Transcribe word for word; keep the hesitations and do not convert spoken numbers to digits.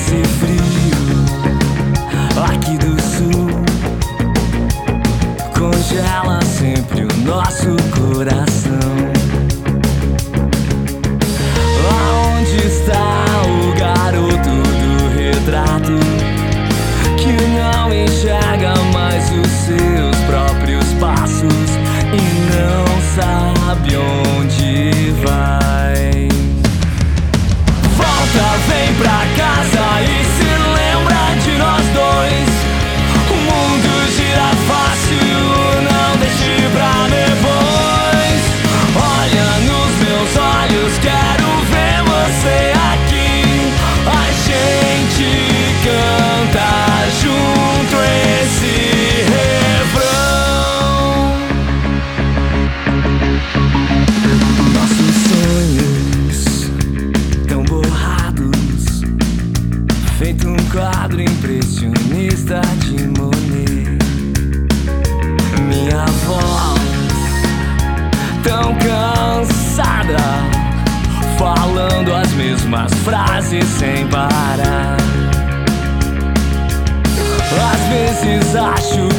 esse frio aqui do sul congela sempre o nosso coração. Aonde está o garoto do retrato que não enxerga mais os seus próprios passos e não sabe onde vai? Volta, vem pra casa e se lembra de nós dois. O mundo gira fácil, não deixe pra depois. Olha nos meus olhos, quero ver você aqui. A gente canta junto esse refrão. Nossos sonhos tão borrados, feito um quadro impressionista de Monet. Minha voz tão cansada, falando as mesmas frases sem parar. Às vezes acho